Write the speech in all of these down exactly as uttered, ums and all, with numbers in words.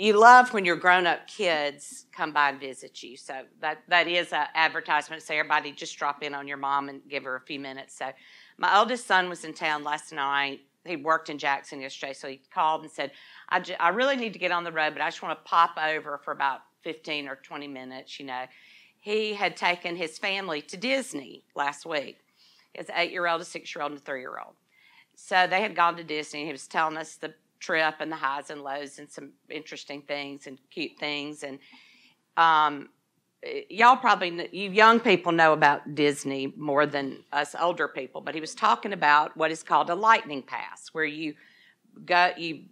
you love when your grown-up kids come by and visit you. So that, that is an advertisement. So everybody just drop in on your mom and give her a few minutes. So my oldest son was in town last night. He worked in Jackson yesterday, so he called and said, I, j- I really need to get on the road, but I just want to pop over for about fifteen or twenty minutes, you know. He had taken his family to Disney last week. He has an eight-year-old, a six-year-old, and a three-year-old. So they had gone to Disney. He was telling us the trip and the highs and lows and some interesting things and cute things. And um, y'all probably, you young people know about Disney more than us older people, but he was talking about what is called a lightning pass, where you go, you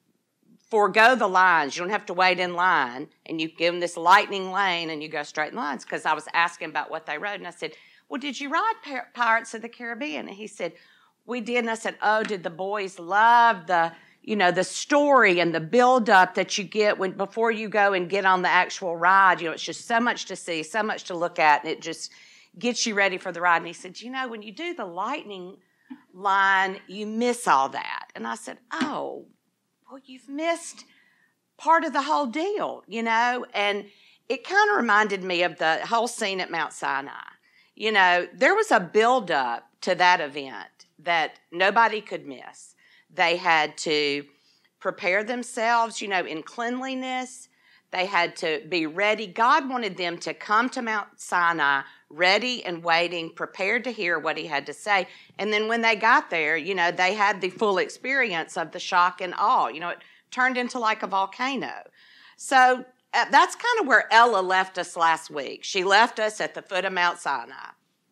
forego the lines. You don't have to wait in line, and you give them this lightning lane, and you go straight in lines. Because I was asking about what they rode, and I said, well, did you ride Pir- Pirates of the Caribbean? And he said, we did. And I said, oh, did the boys love the, you know, the story and the build-up that you get when before you go and get on the actual ride? You know, it's just so much to see, so much to look at, and it just gets you ready for the ride. And he said, you know, when you do the lightning line, you miss all that. And I said, oh, well, you've missed part of the whole deal, you know? And it kind of reminded me of the whole scene at Mount Sinai. You know, there was a build-up to that event that nobody could miss. They had to prepare themselves, you know, in cleanliness. They had to be ready. God wanted them to come to Mount Sinai ready and waiting, prepared to hear what he had to say. And then when they got there, you know, they had the full experience of the shock and awe. You know, it turned into like a volcano. So uh, that's kind of where Ella left us last week. She left us at the foot of Mount Sinai.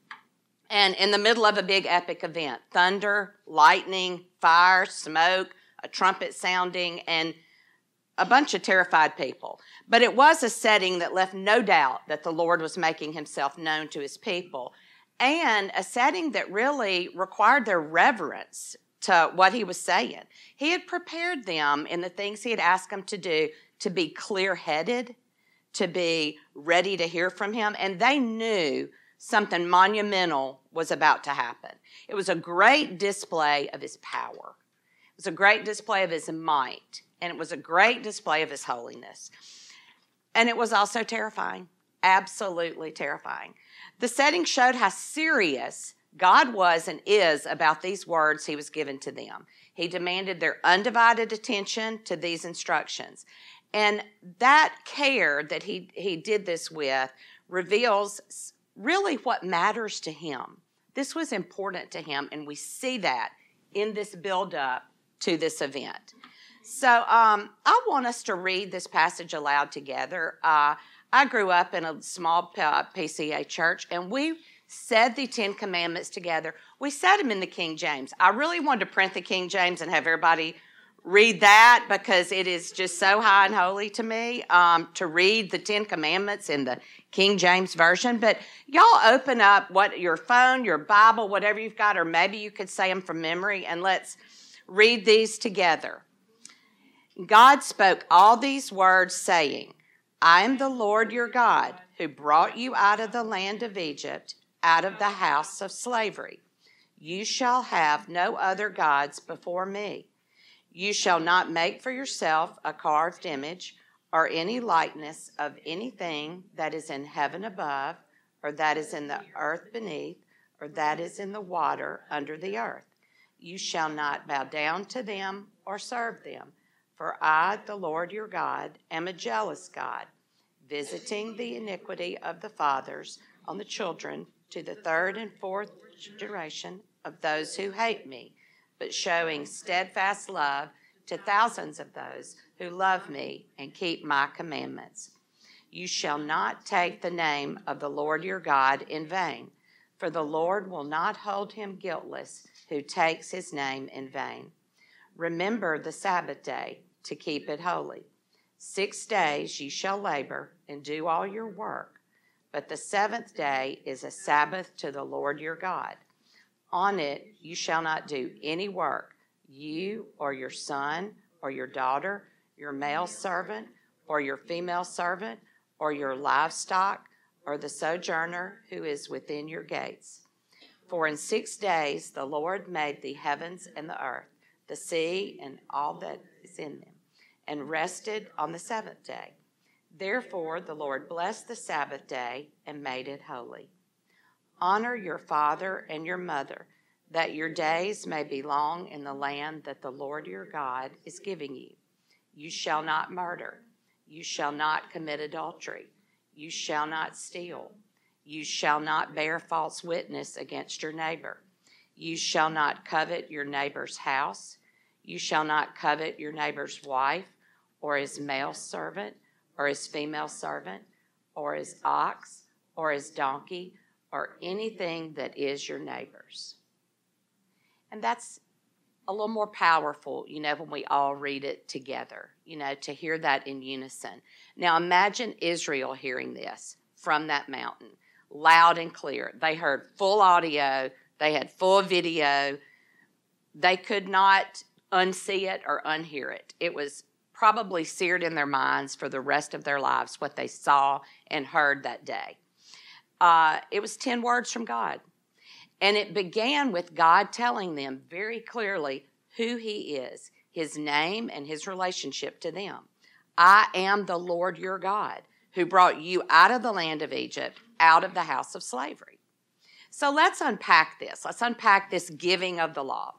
And in the middle of a big epic event, thunder, lightning, fire, smoke, a trumpet sounding, and a bunch of terrified people. But it was a setting that left no doubt that the Lord was making himself known to his people, and a setting that really required their reverence to what he was saying. He had prepared them in the things he had asked them to do to be clear-headed, to be ready to hear from him, and they knew something monumental was about to happen. It was a great display of his power. It was a great display of his might, and it was a great display of his holiness. And it was also terrifying, absolutely terrifying. The setting showed how serious God was and is about these words he was given to them. He demanded their undivided attention to these instructions. And that care that he, he did this with reveals really what matters to him. This was important to him, and we see that in this build-up to this event. So um, I want us to read this passage aloud together. Uh, I grew up in a small uh, P C A church, and we said the Ten Commandments together. We said them in the King James. I really wanted to print the King James and have everybody read that because it is just so high and holy to me um, to read the Ten Commandments in the King James Version. But y'all open up what your phone, your Bible, whatever you've got, or maybe you could say them from memory, and let's read these together. God spoke all these words, saying, I am the Lord your God, who brought you out of the land of Egypt, out of the house of slavery. You shall have no other gods before me. You shall not make for yourself a carved image or any likeness of anything that is in heaven above, or that is in the earth beneath, or that is in the water under the earth. You shall not bow down to them or serve them. For I, the Lord your God, am a jealous God, visiting the iniquity of the fathers on the children to the third and fourth generation of those who hate me, but showing steadfast love to thousands of those who love me and keep my commandments. You shall not take the name of the Lord your God in vain, for the Lord will not hold him guiltless who takes his name in vain. Remember the Sabbath day to keep it holy. Six days ye shall labor and do all your work, but the seventh day is a Sabbath to the Lord your God. On it you shall not do any work, you or your son or your daughter, your male servant or your female servant, or your livestock, or the sojourner who is within your gates. For in six days the Lord made the heavens and the earth, the sea and all that is in them, and rested on the seventh day. Therefore the Lord blessed the Sabbath day and made it holy. Honor your father and your mother, that your days may be long in the land that the Lord your God is giving you. You shall not murder. You shall not commit adultery. You shall not steal. You shall not bear false witness against your neighbor. You shall not covet your neighbor's house. You shall not covet your neighbor's wife, or his male servant, or his female servant, or his ox, or his donkey, or anything that is your neighbor's. And that's a little more powerful, you know, when we all read it together, you know, to hear that in unison. Now imagine Israel hearing this from that mountain, loud and clear. They heard full audio. They had full video. They could not unsee it or unhear it. It was probably seared in their minds for the rest of their lives, what they saw and heard that day. Uh, it was ten words from God. And it began with God telling them very clearly who he is, his name and his relationship to them. I am the Lord your God, who brought you out of the land of Egypt, out of the house of slavery. So let's unpack this. Let's unpack this giving of the law.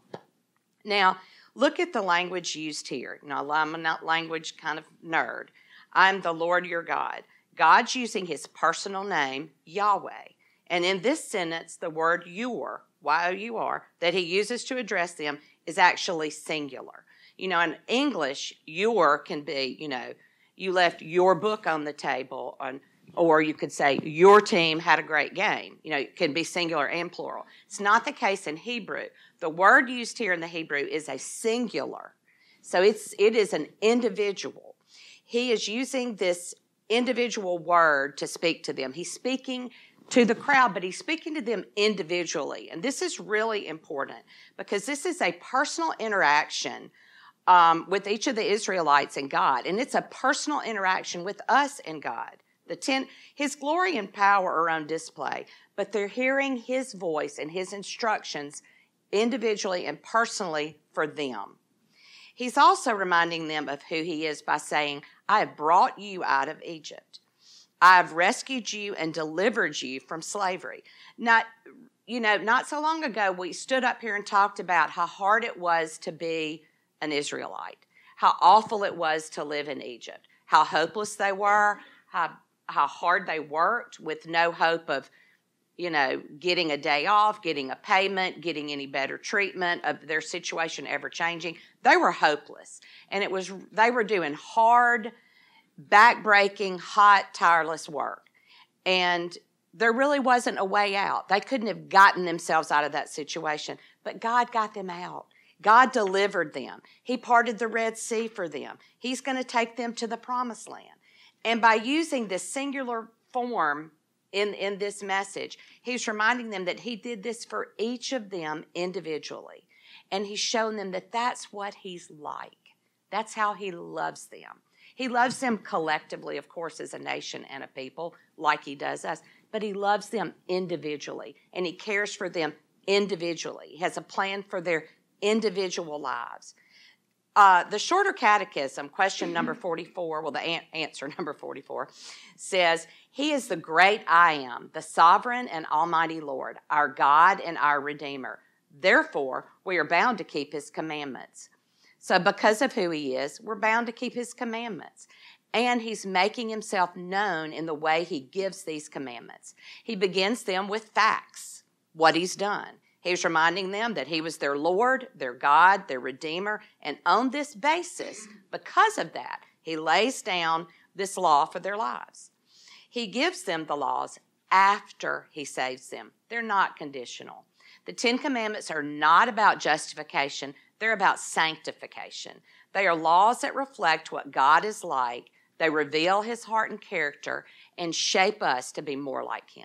Now, look at the language used here. Now, I'm a language kind of nerd. I'm the Lord your God. God's using his personal name, Yahweh. And in this sentence, the word your, Y O U R, that he uses to address them is actually singular. You know, in English, your can be, you know, you left your book on the table, on, or you could say your team had a great game. You know, it can be singular and plural. It's not the case in Hebrew. The word used here in the Hebrew is a singular. So it's it is an individual. He is using this individual word to speak to them. He's speaking to the crowd, but he's speaking to them individually. And this is really important because this is a personal interaction um, with each of the Israelites and God. And it's a personal interaction with us and God. The ten, his glory and power are on display, but they're hearing his voice and his instructions individually and personally for them. He's also reminding them of who he is by saying, I have brought you out of Egypt. I have rescued you and delivered you from slavery. Not, you know, not so long ago, we stood up here and talked about how hard it was to be an Israelite, how awful it was to live in Egypt, how hopeless they were, how, how hard they worked with no hope of, you know, getting a day off, getting a payment, getting any better treatment, of their situation ever changing. They were hopeless. And it was, they were doing hard, back-breaking, hot, tireless work. And there really wasn't a way out. They couldn't have gotten themselves out of that situation. But God got them out. God delivered them. He parted the Red Sea for them. He's going to take them to the Promised Land. And by using this singular form in, in this message, he's reminding them that he did this for each of them individually. And he's shown them that that's what he's like. That's how he loves them. He loves them collectively, of course, as a nation and a people, like he does us. But he loves them individually, and he cares for them individually. He has a plan for their individual lives. Uh, the Shorter Catechism, question number forty-four, well, the an- answer number forty-four, says, he is the great I am, the sovereign and almighty Lord, our God and our Redeemer. Therefore, we are bound to keep his commandments. So because of who he is, we're bound to keep his commandments. And he's making himself known in the way he gives these commandments. He begins them with facts, what he's done. He's reminding them that he was their Lord, their God, their Redeemer. And on this basis, because of that, he lays down this law for their lives. He gives them the laws after he saves them. They're not conditional. The Ten Commandments are not about justification. They're about sanctification. They are laws that reflect what God is like. They reveal his heart and character and shape us to be more like him.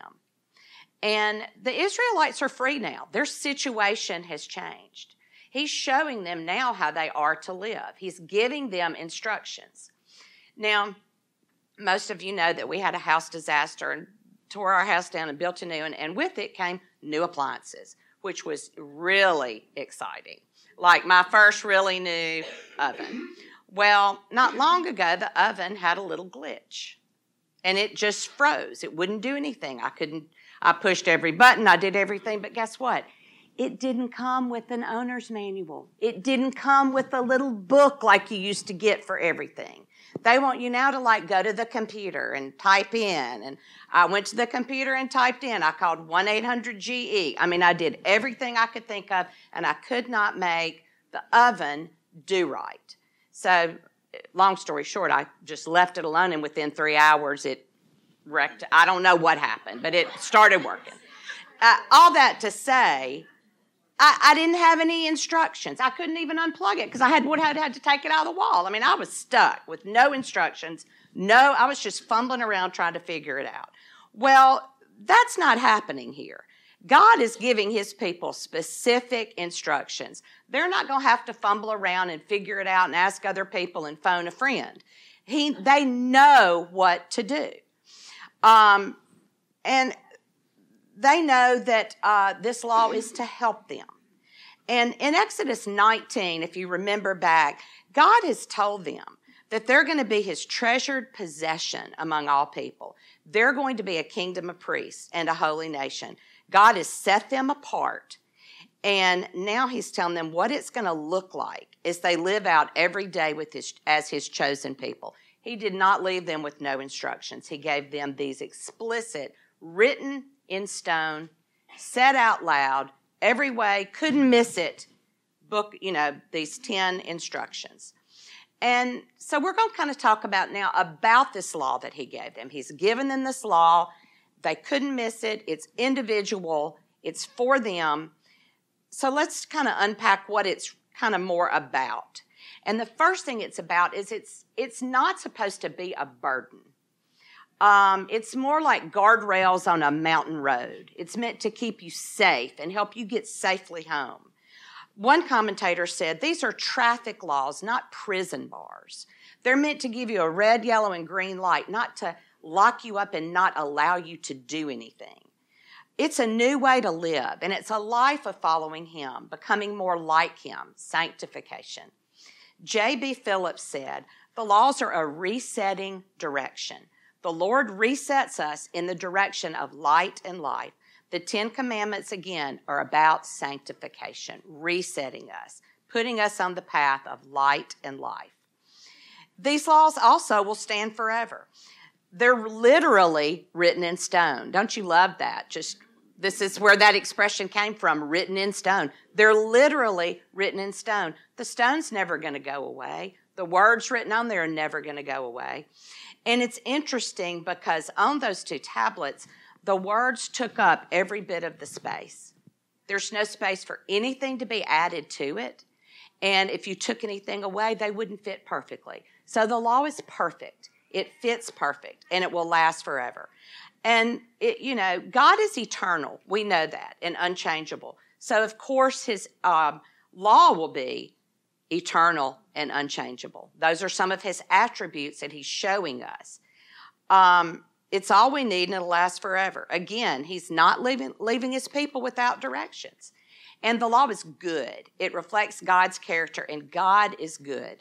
And the Israelites are free now. Their situation has changed. He's showing them now how they are to live. He's giving them instructions. Now, most of you know that we had a house disaster and tore our house down and built a new one, and with it came new appliances, which was really exciting. Like my first really new oven. Well, not long ago, the oven had a little glitch. And it just froze. It wouldn't do anything. I couldn't, I pushed every button. I did everything. But guess what? It didn't come with an owner's manual. It didn't come with a little book like you used to get for everything. They want you now to like go to the computer and type in. And I went to the computer and typed in. I called one eight hundred G E. I mean, I did everything I could think of, and I could not make the oven do right. So long story short, I just left it alone, and within three hours it wrecked. I don't know what happened, but it started working. Uh, all that to say, I, I didn't have any instructions. I couldn't even unplug it because I had would have had to take it out of the wall. I mean, I was stuck with no instructions. No, I was just fumbling around trying to figure it out. Well, that's not happening here. God is giving his people specific instructions. They're not going to have to fumble around and figure it out and ask other people and phone a friend. He, they know what to do. Um, and they know that uh, this law is to help them. And in Exodus nineteen, if you remember back, God has told them that they're going to be his treasured possession among all people. They're going to be a kingdom of priests and a holy nation. God has set them apart, and now he's telling them what it's going to look like as they live out every day with his, as his chosen people. He did not leave them with no instructions. He gave them these explicit, written in stone, said out loud, every way, couldn't miss it, book, you know, these ten instructions. And so we're going to kind of talk about now about this law that he gave them. He's given them this law. They couldn't miss it. It's individual. It's for them. So let's kind of unpack what it's kind of more about. And the first thing it's about is it's it's not supposed to be a burden. Um, it's more like guardrails on a mountain road. It's meant to keep you safe and help you get safely home. One commentator said, these are traffic laws, not prison bars. They're meant to give you a red, yellow, and green light, not to lock you up and not allow you to do anything. It's a new way to live, and it's a life of following him, becoming more like him, sanctification. J B Phillips said, the laws are a resetting direction. The Lord resets us in the direction of light and life. The Ten Commandments, again, are about sanctification, resetting us, putting us on the path of light and life. These laws also will stand forever. They're literally written in stone. Don't you love that? Just this is where that expression came from, written in stone. They're literally written in stone. The stone's never going to go away. The words written on there are never going to go away. And it's interesting because on those two tablets, the words took up every bit of the space. There's no space for anything to be added to it. And if you took anything away, they wouldn't fit perfectly. So the law is perfect. It fits perfect, and it will last forever. And, it, you know, God is eternal. We know that, and unchangeable. So, of course, his um, law will be eternal and unchangeable. Those are some of his attributes that he's showing us. Um, it's all we need, and it'll last forever. Again, he's not leaving, leaving his people without directions. And the law is good. It reflects God's character, and God is good.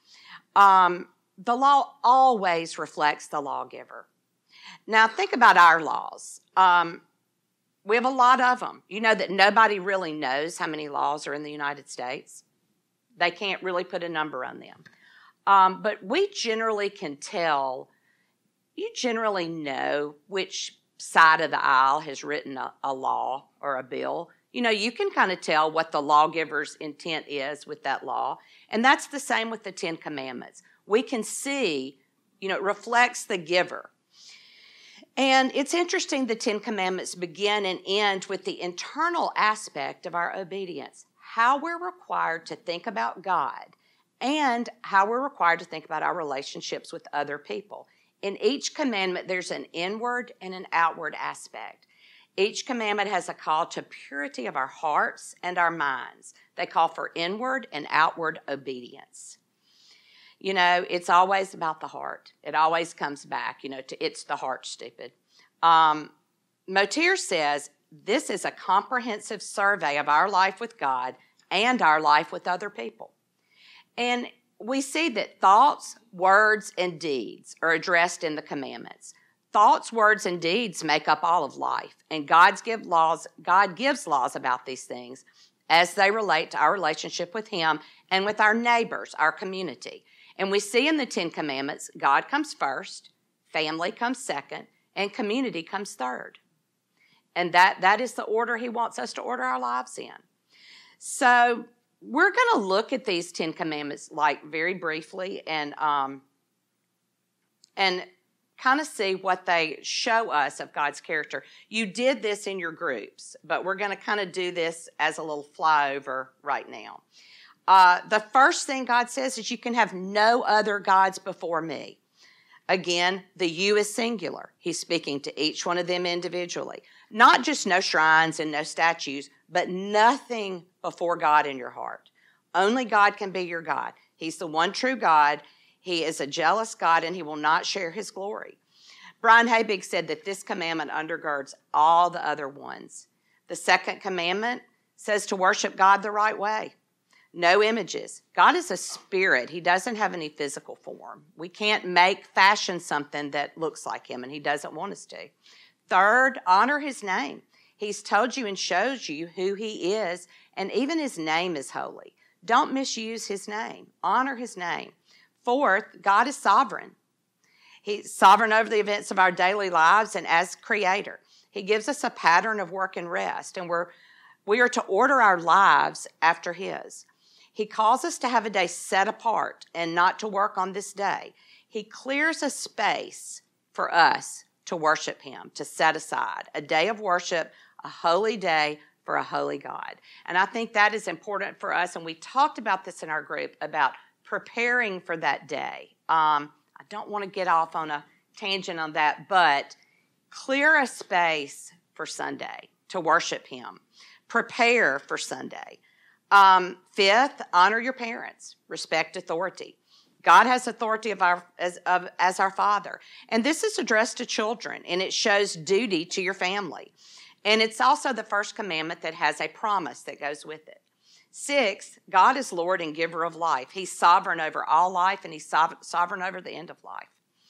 Um, the law always reflects the lawgiver. Now, think about our laws. Um, we have a lot of them. You know that nobody really knows how many laws are in the United States. They can't really put a number on them. Um, but we generally can tell, you generally know which side of the aisle has written a, a law or a bill. You know, you can kind of tell what the lawgiver's intent is with that law. And that's the same with the Ten Commandments. We can see, you know, it reflects the giver. And it's interesting the Ten Commandments begin and end with the internal aspect of our obedience, how we're required to think about God and how we're required to think about our relationships with other people. In each commandment, there's an inward and an outward aspect. Each commandment has a call to purity of our hearts and our minds. They call for inward and outward obedience. You know, it's always about the heart. It always comes back, you know, to it's the heart, stupid. Um, Motir says, this is a comprehensive survey of our life with God and our life with other people. And we see that thoughts, words, and deeds are addressed in the commandments. Thoughts, words, and deeds make up all of life, and God's give laws, God gives laws about these things as they relate to our relationship with Him and with our neighbors, our community. And we see in the Ten Commandments, God comes first, family comes second, and community comes third. And that, that is the order He wants us to order our lives in. So we're going to look at these Ten Commandments like very briefly and um, and kind of see what they show us of God's character. You did this in your groups, but we're going to kind of do this as a little flyover right now. Uh, the first thing God says is you can have no other gods before me. Again, the you is singular. He's speaking to each one of them individually. Not just no shrines and no statues, but nothing before God in your heart. Only God can be your God. He's the one true God. He is a jealous God, and He will not share His glory. Brian Habig said that this commandment undergirds all the other ones. The second commandment says to worship God the right way. No images. God is a spirit. He doesn't have any physical form. We can't make, fashion something that looks like Him, and He doesn't want us to. Third, honor His name. He's told you and shows you who He is, and even His name is holy. Don't misuse His name. Honor His name. Fourth, God is sovereign. He's sovereign over the events of our daily lives and as creator. He gives us a pattern of work and rest, and we're, we are to order our lives after His. He calls us to have a day set apart and not to work on this day. He clears a space for us to worship Him, to set aside a day of worship, a holy day for a holy God. And I think that is important for us, and we talked about this in our group about preparing for that day. Um, I don't want to get off on a tangent on that, but clear a space for Sunday to worship Him. Prepare for Sunday. Um, fifth, honor your parents. Respect authority. God has authority of our, as, of, as our Father. And this is addressed to children, and it shows duty to your family. And it's also the first commandment that has a promise that goes with it. Sixth, God is Lord and giver of life. He's sovereign over all life, and He's sovereign over the end of life.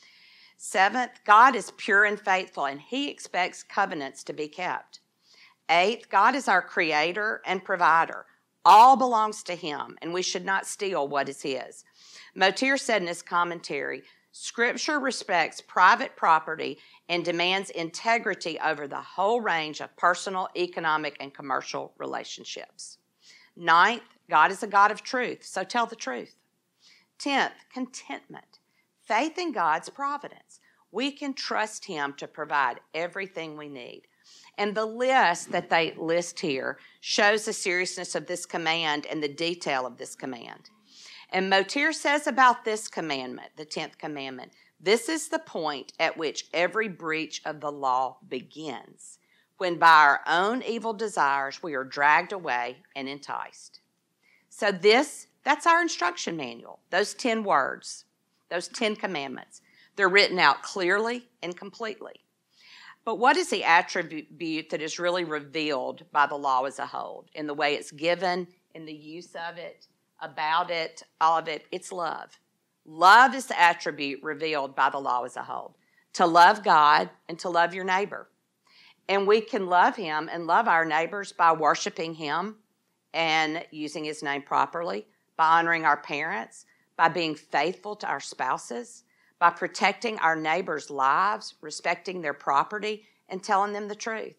Seventh, God is pure and faithful, and He expects covenants to be kept. Eighth, God is our creator and provider. All belongs to Him, and we should not steal what is His. Motir said in his commentary, Scripture respects private property and demands integrity over the whole range of personal, economic, and commercial relationships. Ninth, God is a God of truth, so tell the truth. Tenth, contentment. Faith in God's providence. We can trust Him to provide everything we need. And the list that they list here shows the seriousness of this command and the detail of this command. And Motir says about this commandment, the tenth commandment, this is the point at which every breach of the law begins, when by our own evil desires we are dragged away and enticed. So this, that's our instruction manual, those ten words, those ten commandments. They're written out clearly and completely. But what is the attribute that is really revealed by the law as a whole, in the way it's given, in the use of it, about it, all of it? It's love. Love is the attribute revealed by the law as a whole. To love God and to love your neighbor. And we can love Him and love our neighbors by worshiping Him and using His name properly, by honoring our parents, by being faithful to our spouses, by protecting our neighbors' lives, respecting their property, and telling them the truth.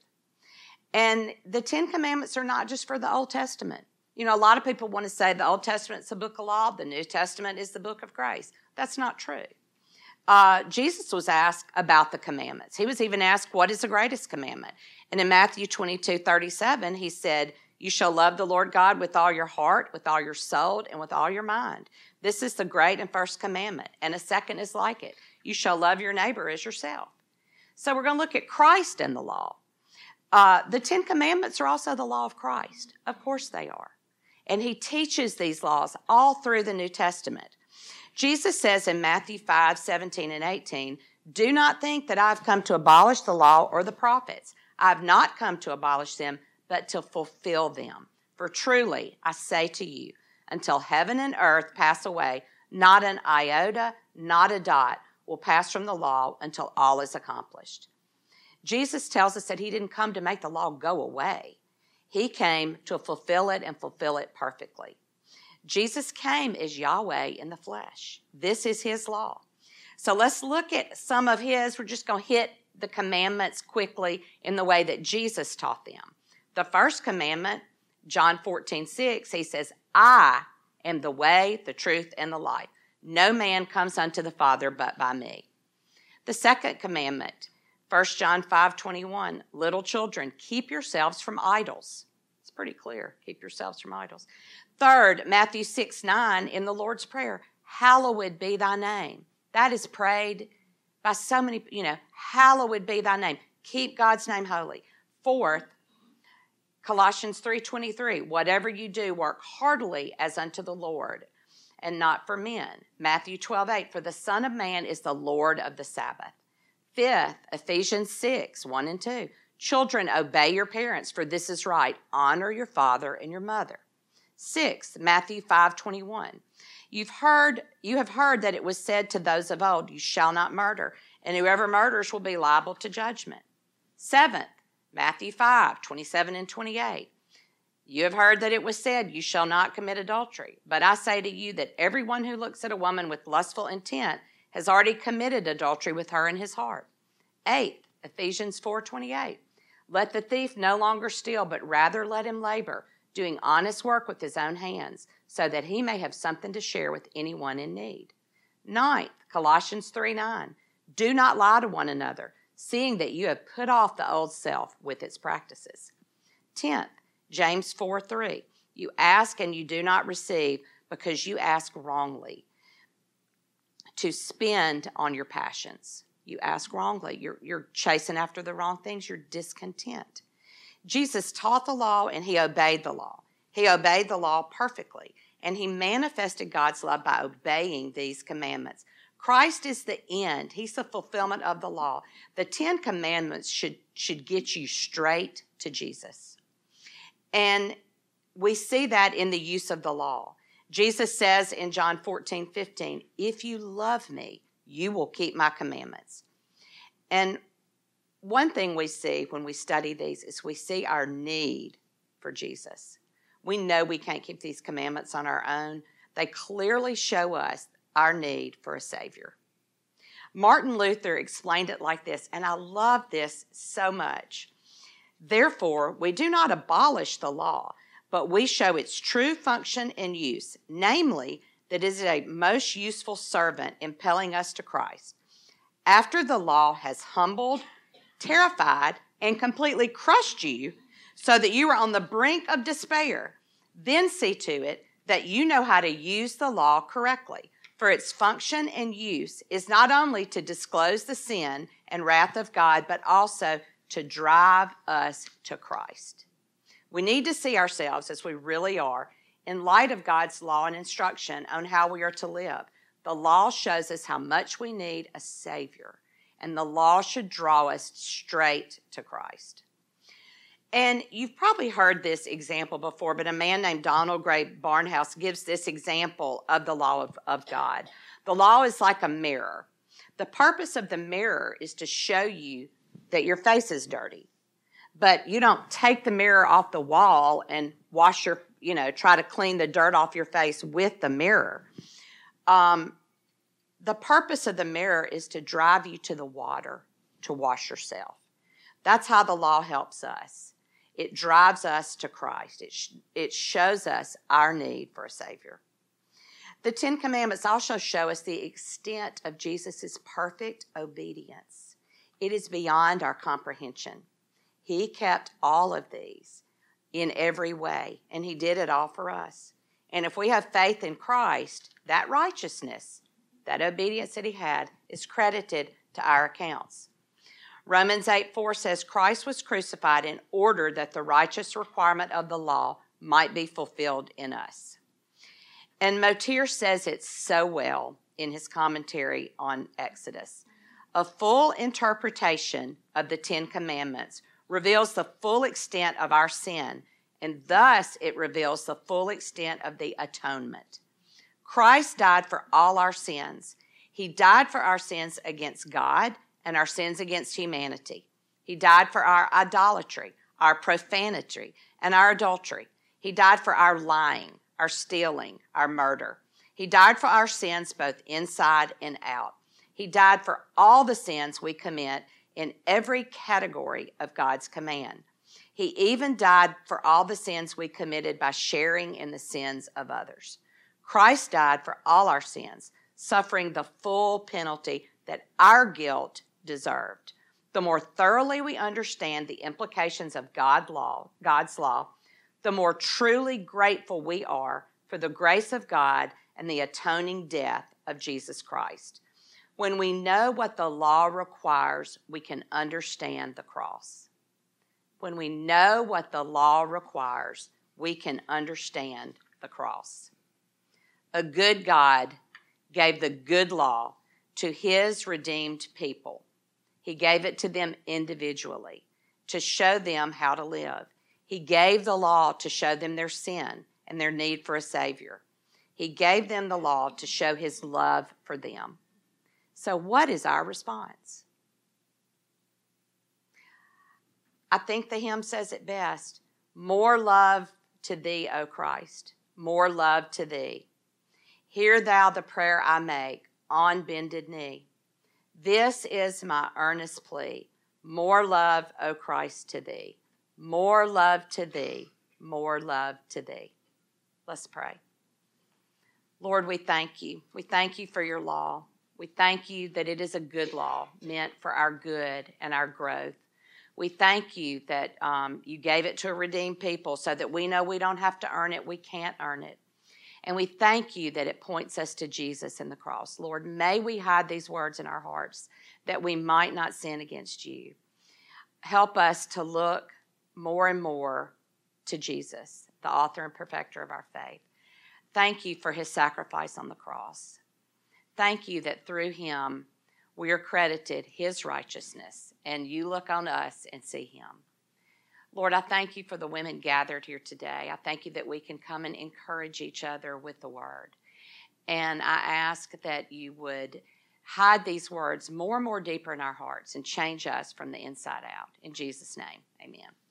And the Ten Commandments are not just for the Old Testament. You know, a lot of people want to say the Old Testament is the book of law, the New Testament is the book of grace. That's not true. Uh, Jesus was asked about the commandments. He was even asked, what is the greatest commandment? And in Matthew twenty-two thirty-seven, He said, you shall love the Lord God with all your heart, with all your soul, and with all your mind. This is the great and first commandment. And a second is like it. You shall love your neighbor as yourself. So we're going to look at Christ and the law. Uh, the Ten Commandments are also the law of Christ. Of course they are. And He teaches these laws all through the New Testament. Jesus says in Matthew five seventeen and eighteen, do not think that I have come to abolish the law or the prophets. I have not come to abolish them, but to fulfill them. For truly, I say to you, until heaven and earth pass away, Not an iota, not a dot will pass from the law until all is accomplished. Jesus tells us that he didn't come to make the law go away. He came to fulfill it and fulfill it perfectly. Jesus came as Yahweh in the flesh. This is his law. So let's look at some of his. We're just going to hit the commandments quickly in the way that Jesus taught them. The first commandment, John fourteen six, he says, I am the way, the truth, and the life. No man comes unto the Father but by me. The second commandment, First John five twenty-one, little children, keep yourselves from idols. It's pretty clear. Keep yourselves from idols. Third, Matthew six nine in the Lord's Prayer, hallowed be thy name. That is prayed by so many, you know, hallowed be thy name. Keep God's name holy. Fourth, Colossians three twenty-three, whatever you do, work heartily as unto the Lord and not for men. Matthew twelve eight, for the Son of Man is the Lord of the Sabbath. Fifth, Ephesians six one and two, children, obey your parents, for this is right. Honor your father and your mother. Sixth, Matthew five twenty-one, You've heard, you have heard that it was said to those of old, you shall not murder, and whoever murders will be liable to judgment. Seventh, Matthew five twenty-seven and twenty-eight, you have heard that it was said, you shall not commit adultery. But I say to you that everyone who looks at a woman with lustful intent has already committed adultery with her in his heart. Eighth, Ephesians four twenty-eight, let the thief no longer steal, but rather let him labor, doing honest work with his own hands, so that he may have something to share with anyone in need. Ninth, Colossians three nine, do not lie to one another, seeing that you have put off the old self with its practices. Tenth, James four three, you ask and you do not receive because you ask wrongly, to spend on your passions. You ask wrongly. You're, you're chasing after the wrong things. You're discontent. Jesus taught the law and he obeyed the law. He obeyed the law perfectly, and he manifested God's love by obeying these commandments. Christ is the end. He's the fulfillment of the law. The Ten Commandments should, should get you straight to Jesus. And we see that in the use of the law. Jesus says in John fourteen fifteen, if you love me, you will keep my commandments. And one thing we see when we study these is we see our need for Jesus. We know we can't keep these commandments on our own. They clearly show us our need for a Savior. Martin Luther explained it like this, and I love this so much. Therefore, we do not abolish the law, but we show its true function and use, namely, that it is a most useful servant impelling us to Christ. After the law has humbled, terrified, and completely crushed you so that you are on the brink of despair, then see to it that you know how to use the law correctly, for its function and use is not only to disclose the sin and wrath of God, but also to drive us to Christ. We need to see ourselves as we really are in light of God's law and instruction on how we are to live. The law shows us how much we need a Savior, and the law should draw us straight to Christ. And you've probably heard this example before, but a man named Donald Gray Barnhouse gives this example of the law of, of God. The law is like a mirror. The purpose of the mirror is to show you that your face is dirty. But you don't take the mirror off the wall and wash your, you know, try to clean the dirt off your face with the mirror. Um, the purpose of the mirror is to drive you to the water to wash yourself. That's how the law helps us. It drives us to Christ. It, sh- it shows us our need for a Savior. The Ten Commandments also show us the extent of Jesus' perfect obedience. It is beyond our comprehension. He kept all of these in every way, and he did it all for us. And if we have faith in Christ, that righteousness, that obedience that he had, is credited to our accounts. Romans eight four says, Christ was crucified in order that the righteous requirement of the law might be fulfilled in us. And Motir says it so well in his commentary on Exodus. A full interpretation of the Ten Commandments reveals the full extent of our sin, and thus it reveals the full extent of the atonement. Christ died for all our sins. He died for our sins against God and our sins against humanity. He died for our idolatry, our profanity, and our adultery. He died for our lying, our stealing, our murder. He died for our sins both inside and out. He died for all the sins we commit in every category of God's command. He even died for all the sins we committed by sharing in the sins of others. Christ died for all our sins, suffering the full penalty that our guilt deserved. The more thoroughly we understand the implications of God law, God's law, the more truly grateful we are for the grace of God and the atoning death of Jesus Christ. When we know what the law requires, we can understand the cross. When we know what the law requires, we can understand the cross. A good God gave the good law to his redeemed people. He gave it to them individually to show them how to live. He gave the law to show them their sin and their need for a Savior. He gave them the law to show his love for them. So what is our response? I think the hymn says it best. More love to thee, O Christ, more love to thee. Hear thou the prayer I make on bended knee. This is my earnest plea. More love, O Christ, to thee. More love to thee. More love to thee. Let's pray. Lord, we thank you. We thank you for your law. We thank you that it is a good law meant for our good and our growth. We thank you that um, you gave it to a redeemed people so that we know we don't have to earn it. We can't earn it. And we thank you that it points us to Jesus and the cross. Lord, may we hide these words in our hearts that we might not sin against you. Help us to look more and more to Jesus, the author and perfecter of our faith. Thank you for his sacrifice on the cross. Thank you that through him we are credited his righteousness, and you look on us and see him. Lord, I thank you for the women gathered here today. I thank you that we can come and encourage each other with the word. And I ask that you would hide these words more and more deeper in our hearts and change us from the inside out. In Jesus' name, amen.